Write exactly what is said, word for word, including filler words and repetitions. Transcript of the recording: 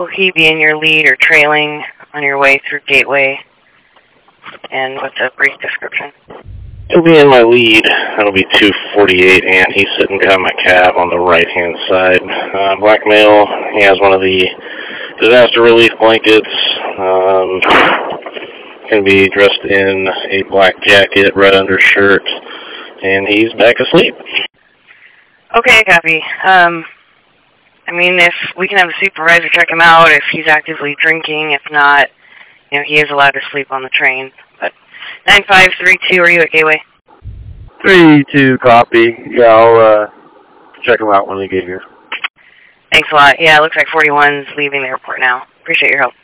Will he be in your lead or trailing on your way through Gateway? And what's a brief description? He'll be in my lead. That'll be two forty-eight, and he's sitting behind my cab on the right-hand side. Uh, black male. He has one of the disaster relief blankets. Um, going to be dressed in a black jacket, red undershirt, and he's back asleep. Okay, copy. Um, I mean, if we can have the supervisor check him out, if he's actively drinking, if not, you know, he is allowed to sleep on the train. But nine five three two, are you at Gateway? three two, copy. Yeah, I'll uh, check him out when we get here. Thanks a lot. Yeah, it looks like forty-one's leaving the airport now. Appreciate your help.